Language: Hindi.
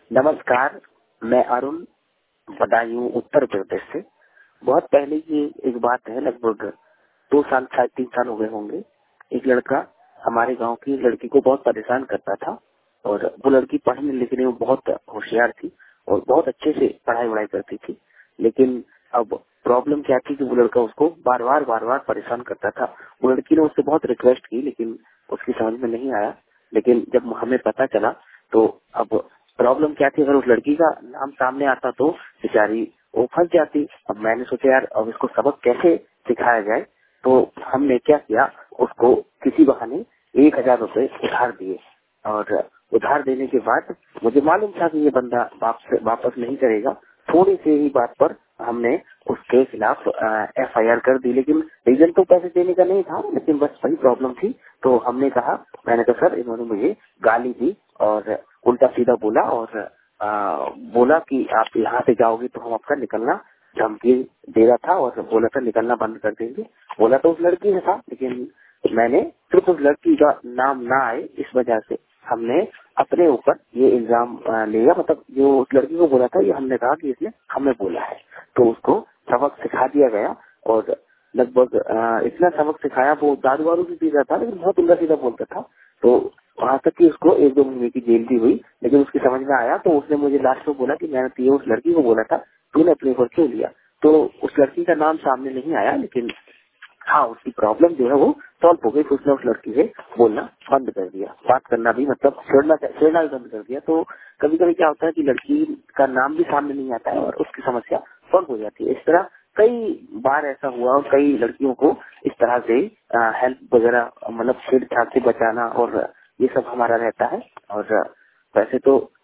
नमस्कार, मैं अरुण बदायूं उत्तर प्रदेश से। बहुत पहले की एक बात है, लगभग 2 साल शायद 3 साल हो गए होंगे। एक लड़का हमारे गांव की लड़की को बहुत परेशान करता था और वो लड़की पढ़ने लिखने में बहुत होशियार थी और बहुत अच्छे से पढ़ाई वढ़ाई करती थी। लेकिन अब प्रॉब्लम क्या थी कि वो लड़का उसको बार बार परेशान करता था। वो लड़की ने उससे बहुत रिक्वेस्ट की लेकिन उसकी समझ में नहीं आया। लेकिन जब हमें पता चला तो अब प्रॉब्लम क्या थी, अगर उस लड़की का नाम सामने आता तो बेचारी वो फंस जाती। अब मैंने सोचा यार अब इसको सबक कैसे सिखाया जाए, तो हमने क्या किया, उसको किसी बहाने 1,000 रुपए उधार दिए और उधार देने के बाद मुझे मालूम था कि ये बंदा वापस नहीं करेगा। थोड़ी सी ही बात पर हमने उसके खिलाफ FIR कर दी। लेकिन रीजन तो पैसे देने का नहीं था, लेकिन बस वही प्रॉब्लम थी। तो हमने कहा, मैंने कहा सर इन्होंने मुझे गाली दी और उल्टा सीधा बोला और बोला कि आप यहाँ से जाओगे तो हम आपका निकलना, धमकी दे रहा था और बोला था निकलना बंद कर देंगे। बोला तो उस लड़की से था, लेकिन मैंने सिर्फ उस लड़की का नाम ना आए इस वजह से हमने अपने ऊपर ये इल्जाम लिया। मतलब जो उस लड़की को बोला था, ये हमने कहा कि इसने हमें बोला है। तो उसको सबक सिखा दिया गया और लगभग इतना सबक सिखाया, वो दारू वारू भी पी रहा था लेकिन बहुत उल्टा सीधा बोलता था। तो वहाँ तक कि उसको 1-2 महीने की जेल भी हुई। लेकिन उसकी समझ में आया तो उसने मुझे लास्ट में बोला कि मैंने तो ये उस लड़की को बोला था, तूने अपने ऊपर क्यों लिया। तो उस लड़की का नाम सामने नहीं आया, लेकिन हाँ उसकी प्रॉब्लम जो है वो सॉल्व हो गई। तो उसने उस लड़की से बोलना बंद कर दिया, बात करना भी, मतलब छेड़ना भी बंद कर दिया। तो कभी कभी क्या होता है कि लड़की का नाम भी सामने नहीं आता है और उसकी समस्या सॉल्व हो जाती है। इस तरह कई बार ऐसा हुआ और कई लड़कियों को इस तरह से हेल्प वगैरह, मतलब छेड़छाड़ से बचाना और ये सब हमारा रहता है। और वैसे तो